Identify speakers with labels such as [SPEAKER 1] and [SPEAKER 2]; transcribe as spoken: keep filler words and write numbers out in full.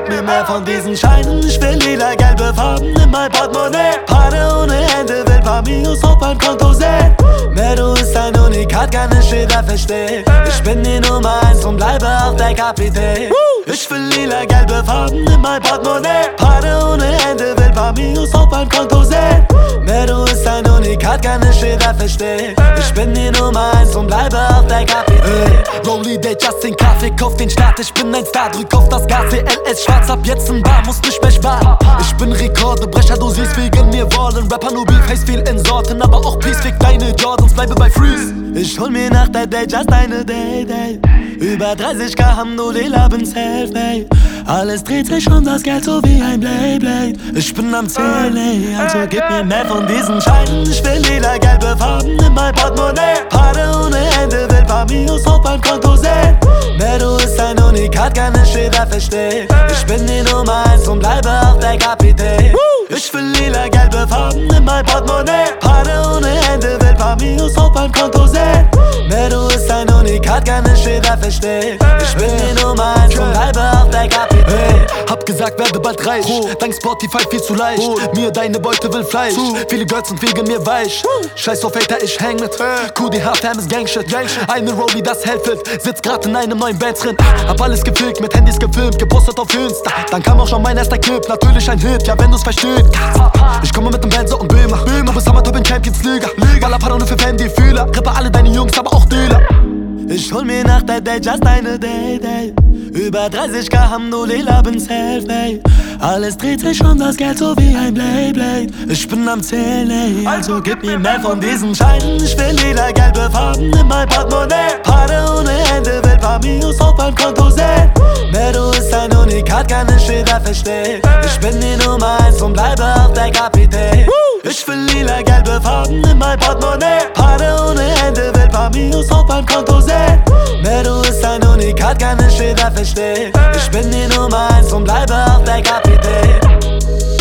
[SPEAKER 1] gib mir mehr von diesen Scheinen. Ich will lila, gelbe Farben in mein Portemonnaie. Paare ohne Hände, will paar Minus auf meinem Konto sehen. Mero ist ein Unikat, kann nicht jeder verstehen. Ich bin die Nummer eins und bleibe auch der Kapitän. Ich will lila, gelbe Farben in mein Portemonnaie. Paare ohne Hände, will paar Minus auf meinem Konto sehen. Mero ist ein Unikat, kann nicht jeder verstehen. Ich bin die Nummer eins und bleibe auch der Kapitän. Hey, Rolly Day, just den Kaffee, kauf den Start. Ich bin ein Star, drück auf das Gas. C L S schwarz, ab jetzt ein Bar, muss nicht mehr sparen. Ich bin Rekordebrecher, du siehst wegen mir wollen. Rapper nur Beef, viel in Sorten, aber auch Peace, fick deine Jordans, bleibe bei Freeze. Ich hol mir nach der Day just eine Day, Day. Über dreißig K haben nur die Laben self-made. Alles dreht sich um das Geld, so wie ein Blade, Blade. Ich bin am Zählen, ey, also gib mir mehr von diesen Scheinen. Ich will lila, gelbe Farben in mein Portemonnaie. Paare ohne Hände, will paar Minus auf meinem Konto sehen. Mero ist ein Unikat, kann nicht jeder verstehen. Ich bin die Nummer eins und bleibe auch der Kapitän. Ich will lila, gelbe Farben in mein Portemonnaie. Paare ohne Hände, will paar Minus auf meinem Konto sehen. Mero ist ein Unikat, kann nicht jeder verstehen. Ich bin die Nummer eins und bleibe auch der Kapitän. Hey, hab gesagt, werde bald reich. Dank Spotify viel zu leicht. Mir deine Beute will Fleisch. Viele Girls sind wegen mir weich. Scheiß auf Hater, ich häng mit Q D H, Famous Gangshit. Eine Rollie, das hält fit. Sitz grad in einem neuen Band drin. Hab alles gefilmt, mit Handys gefilmt, gepostet auf Insta. Dann kam auch schon mein erster Clip, natürlich ein Hit, ja wenn du's verstehst. Ich komme mit dem Benzo und Böhmer. Du bist Amateur in Champions Liga. Galapada nur für Fan, die Fühler. Rippe alle deine Jungs, aber auch Dealer. Ich hol mir nach der Day just eine Day, Day. Über dreißig K haben nur die Laben self-made. Alles dreht sich um das Geld, so wie ein Blade, Blade. Ich bin am Zählen, ey, also gib mir mehr von diesen Scheinen. Ich will lila, gelbe Farben in mein Portemonnaie. Paare ohne Hände, will paar Minus auf meinem Konto sehen. Mero ist ein Unikat, kann nicht jeder verstehen. Ich bin die Nummer eins und bleibe auch der Kapitän. Ich will lila, gelbe Farben in mein Portemonnaie. Paare ohne Hände, will paar Minus auf meinem Konto sehen. Mero ist ein Unikat, kann nicht jeder verstehen. Ich bin die Nummer eins und bleibe auch der Kapitän.